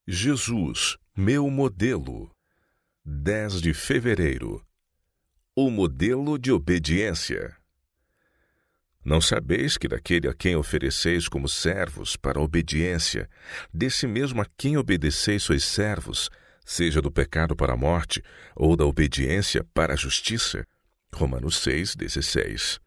Jesus, meu modelo. 10 de fevereiro. O modelo de obediência. Não sabeis que daquele a quem ofereceis como servos para a obediência, desse mesmo a quem obedeceis sois servos, seja do pecado para a morte, ou da obediência para a justiça? Romanos 6:16.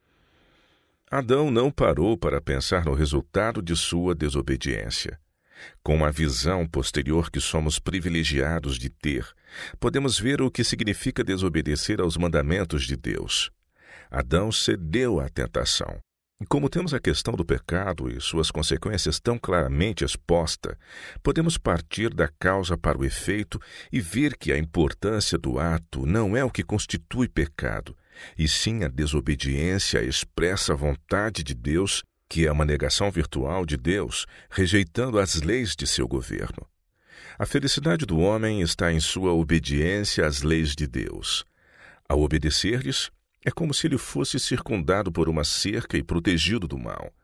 Adão não parou para pensar no resultado de sua desobediência. Com a visão posterior que somos privilegiados de ter, podemos ver o que significa desobedecer aos mandamentos de Deus. Adão cedeu à tentação. E como temos a questão do pecado e suas consequências tão claramente exposta, podemos partir da causa para o efeito e ver que a importância do ato não é o que constitui pecado, e sim a desobediência à expressa vontade de Deus, que é uma negação virtual de Deus, rejeitando as leis de seu governo. A felicidade do homem está em sua obediência às leis de Deus. Ao obedecer-lhes, é como se ele fosse circundado por uma cerca e protegido do mal.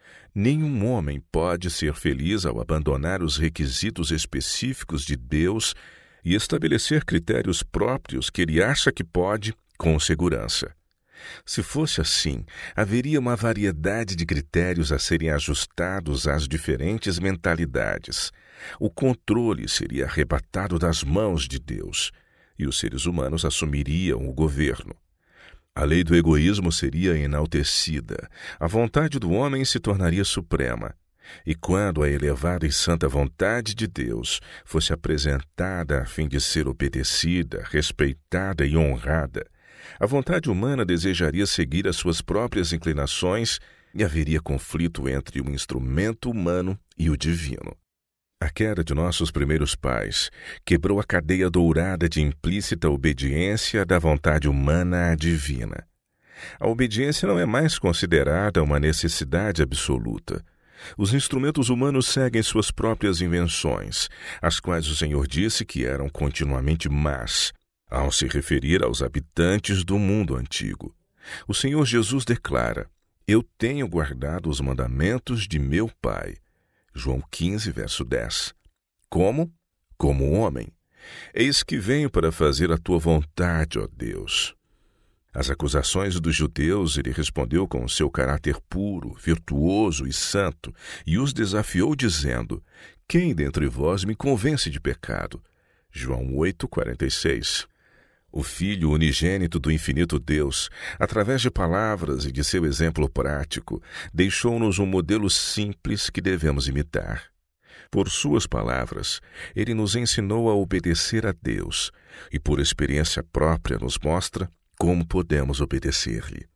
Nenhum homem pode ser feliz ao abandonar os requisitos específicos de Deus e estabelecer critérios próprios que ele acha que pode, com segurança. Se fosse assim, haveria uma variedade de critérios a serem ajustados às diferentes mentalidades. O controle seria arrebatado das mãos de Deus, e os seres humanos assumiriam o governo. A lei do egoísmo seria enaltecida, a vontade do homem se tornaria suprema, e quando a elevada e santa vontade de Deus fosse apresentada a fim de ser obedecida, respeitada e honrada, a vontade humana desejaria seguir as suas próprias inclinações e haveria conflito entre o instrumento humano e o divino. A queda de nossos primeiros pais quebrou a cadeia dourada de implícita obediência da vontade humana à divina. A obediência não é mais considerada uma necessidade absoluta. Os instrumentos humanos seguem suas próprias invenções, as quais o Senhor disse que eram continuamente más, ao se referir aos habitantes do mundo antigo. O Senhor Jesus declara: Eu tenho guardado os mandamentos de meu Pai. João 15, verso 10. Como? Como homem. Eis que venho para fazer a tua vontade, ó Deus. Às acusações dos judeus, ele respondeu com seu caráter puro, virtuoso e santo, e os desafiou dizendo: Quem dentre vós me convence de pecado? João 8:46. O Filho unigênito do infinito Deus, através de palavras e de seu exemplo prático, deixou-nos um modelo simples que devemos imitar. Por suas palavras, ele nos ensinou a obedecer a Deus e, por experiência própria, nos mostra como podemos obedecer-lhe.